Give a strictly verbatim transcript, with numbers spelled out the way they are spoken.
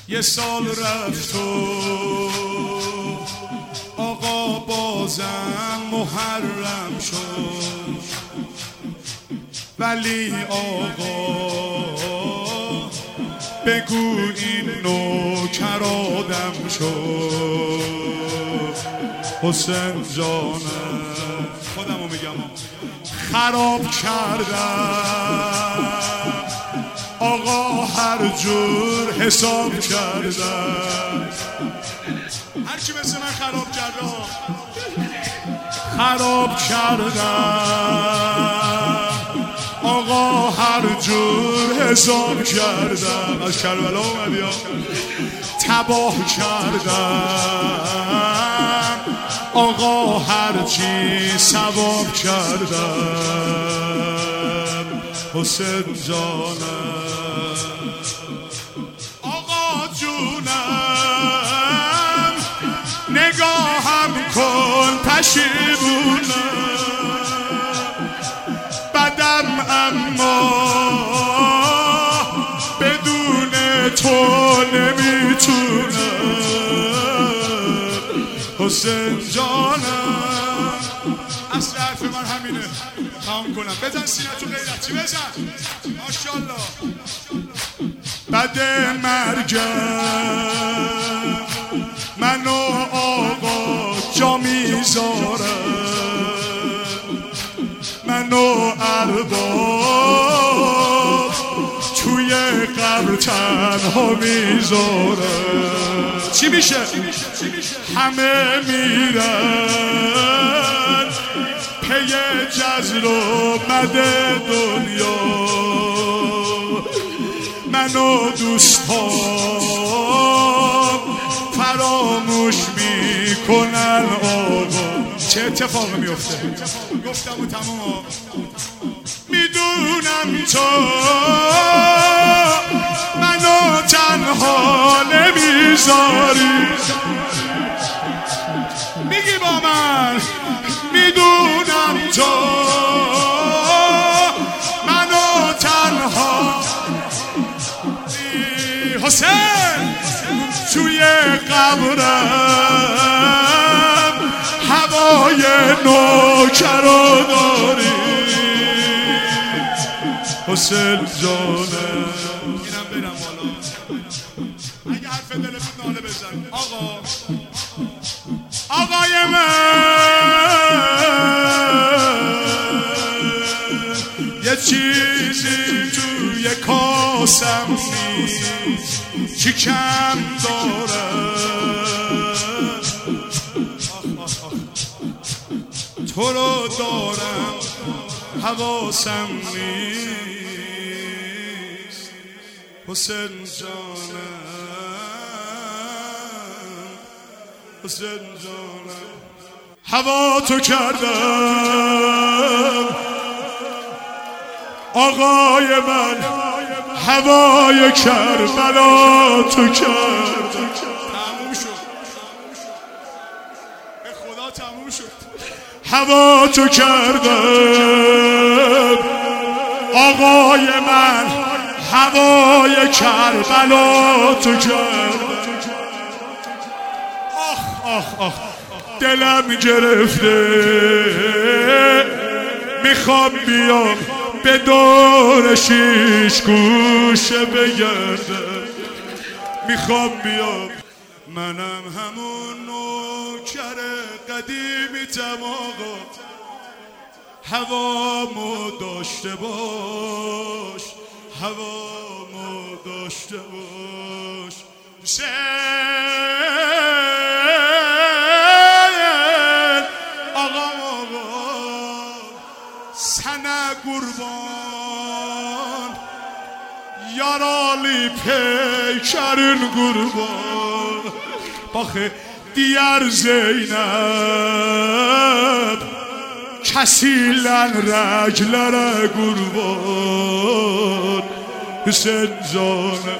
یه سال رفت و آقا بازم محرم شد، ولی آقا بگو این نوکر آدم شد. حسین جانم خودمو میگم خراب کردم آقا، هر جور حساب کردم، هر کی مثل من خراب کرده خراب کردم آقا، هر جور حساب کردم. از کربلا اومدی ها. تباه کردم آقا، هر چی ثواب کردم. حسین جانم آقا جونم، نگاهم کن پشیمونم، بدم اما بدون تو نمیتونم. حسین جانم اصل حرف من همینه، تمام کنم. بزن سینه تو غیرت چی بزن ماشاءالله. بعد مرگم منو آقا جا میذارم، منو ارباب توی قبر تنها میذارم. چی میشه؟ همه میرن پی جزر و مد دنیا، منو دوستام فراموش میکنن آقا. چه اتفاقی میفته؟ گفتم و تمام. میدونم تو منو تنها نمیذاری، میگی با من میدونم تو منو تنها. حسین توی قبرم هوای نوکر داری. حسین جانم اینم برم بالا، اگه حرف دلتون ناله بزن. آقا آقای من یه چیزی توی کاسم نیست، چی کم دارم، تو رو دارم حواسم نیست. حسین جانم حسین جانم هوا تو کردم آقای من، هوای کربلا تو کردم. تموم شد به خدا، تموم شد. هوا تو کردم آقای من، هوای کربلا تو کردم. آخ آخ آخ دلم گرفته، میخوام بیام به دور شیش گوشه بگردم، میخوام بیام. منم همون نوکر قدیمی‌تم آقا، هوامو داشته باش، هوامو داشته باش. حسین آقا آقا سنه قربان، yaralı peykarın kurban. Bakı diğer Zeynep kesilen rəglere kurban. Hüseyin canım